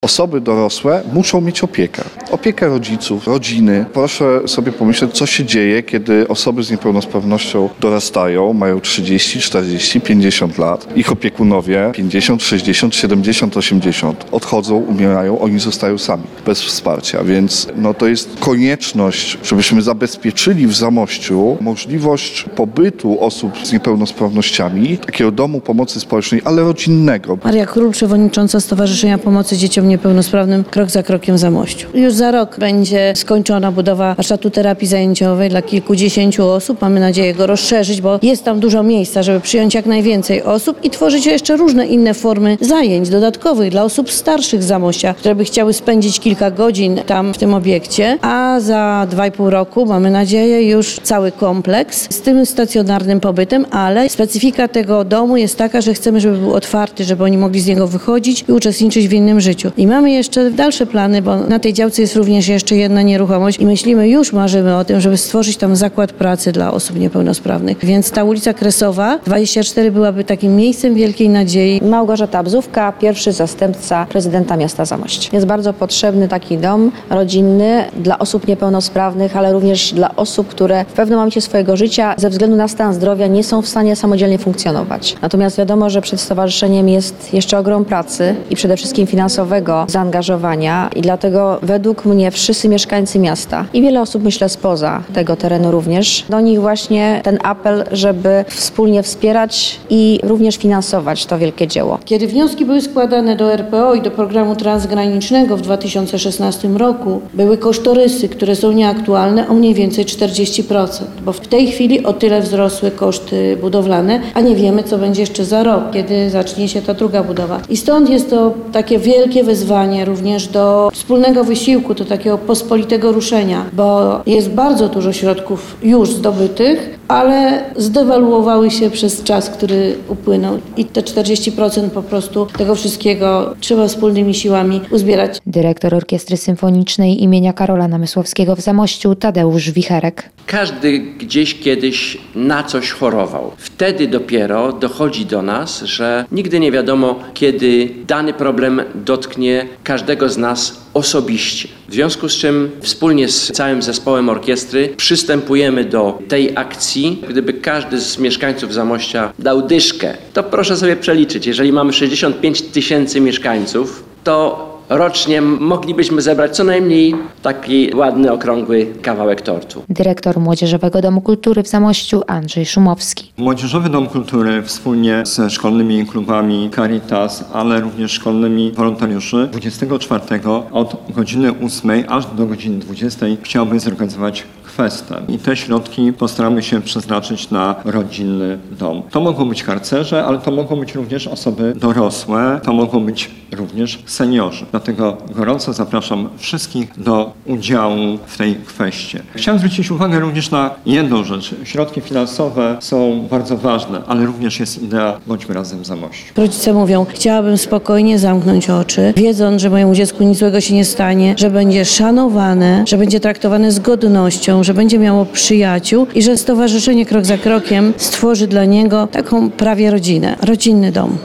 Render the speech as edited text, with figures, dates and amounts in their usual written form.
Osoby dorosłe muszą mieć opiekę. Opiekę rodziców, rodziny. Proszę sobie pomyśleć, co się dzieje, kiedy osoby z niepełnosprawnością dorastają, mają 30, 40, 50 lat. Ich opiekunowie 50, 60, 70, 80 odchodzą, umierają, oni zostają sami, bez wsparcia. Więc to jest konieczność, żebyśmy zabezpieczyli w Zamościu możliwość pobytu osób z niepełnosprawnościami, takiego domu pomocy społecznej, ale rodzinnego. Maria Król, przewodnicząca Stowarzyszenia Pomocy Dzieciom Niepełnosprawnym Krok za Krokiem w Zamościu. Już za rok będzie skończona budowa warsztatu terapii zajęciowej dla kilkudziesięciu osób. Mamy nadzieję go rozszerzyć, bo jest tam dużo miejsca, żeby przyjąć jak najwięcej osób i tworzyć jeszcze różne inne formy zajęć dodatkowych dla osób starszych z Zamościa, które by chciały spędzić kilka godzin tam w tym obiekcie, a za 2,5 roku mamy nadzieję już cały kompleks z tym stacjonarnym pobytem, ale specyfika tego domu jest taka, że chcemy, żeby był otwarty, żeby oni mogli z niego wychodzić i uczestniczyć w innym życiu. I mamy jeszcze dalsze plany, bo na tej działce jest również jeszcze jedna nieruchomość i marzymy o tym, żeby stworzyć tam zakład pracy dla osób niepełnosprawnych. Więc ta ulica Kresowa 24 byłaby takim miejscem wielkiej nadziei. Małgorzata Bzówka, pierwszy zastępca prezydenta miasta Zamość. Jest bardzo potrzebny taki dom rodzinny dla osób niepełnosprawnych, ale również dla osób, które w pewnym momencie swojego życia ze względu na stan zdrowia nie są w stanie samodzielnie funkcjonować. Natomiast wiadomo, że przed stowarzyszeniem jest jeszcze ogrom pracy i przede wszystkim finansowego zaangażowania i dlatego według mnie wszyscy mieszkańcy miasta i wiele osób, myślę, spoza tego terenu również, do nich właśnie ten apel, żeby wspólnie wspierać i również finansować to wielkie dzieło. Kiedy wnioski były składane do RPO i do programu transgranicznego w 2016 roku, były kosztorysy, które są nieaktualne o mniej więcej 40%, bo w tej chwili o tyle wzrosły koszty budowlane, a nie wiemy, co będzie jeszcze za rok, kiedy zacznie się ta druga budowa. I stąd jest to takie wielkie wyzwanie również do wspólnego wysiłku, do takiego pospolitego ruszenia, bo jest bardzo dużo środków już zdobytych, ale zdewaluowały się przez czas, który upłynął i te 40% po prostu tego wszystkiego trzeba wspólnymi siłami uzbierać. Dyrektor Orkiestry Symfonicznej imienia Karola Namysłowskiego w Zamościu Tadeusz Wicherek. Każdy gdzieś kiedyś na coś chorował. Wtedy dopiero dochodzi do nas, że nigdy nie wiadomo, kiedy dany problem dotknie każdego z nas osobiście. W związku z czym wspólnie z całym zespołem orkiestry przystępujemy do tej akcji. Gdyby każdy z mieszkańców Zamościa dał dyszkę, to proszę sobie przeliczyć. Jeżeli mamy 65 000 mieszkańców, to rocznie moglibyśmy zebrać co najmniej taki ładny, okrągły kawałek tortu. Dyrektor Młodzieżowego Domu Kultury w Zamościu Andrzej Szumowski. Młodzieżowy Dom Kultury wspólnie ze szkolnymi klubami Caritas, ale również szkolnymi wolontariuszy 24 od godziny 8 aż do godziny 20 chciałby zorganizować kwestę. I te środki postaramy się przeznaczyć na rodzinny dom. To mogą być harcerze, ale to mogą być również osoby dorosłe, to mogą być również seniorzy. Dlatego gorąco zapraszam wszystkich do udziału w tej kwestii. Chciałem zwrócić uwagę również na jedną rzecz. Środki finansowe są bardzo ważne, ale również jest idea Bądźmy Razem w Zamościu. Rodzice mówią, chciałabym spokojnie zamknąć oczy, wiedząc, że mojemu dziecku nic złego się nie stanie, że będzie szanowane, że będzie traktowane z godnością, że będzie miało przyjaciół i że Stowarzyszenie Krok za Krokiem stworzy dla niego taką prawie rodzinę, rodzinny dom.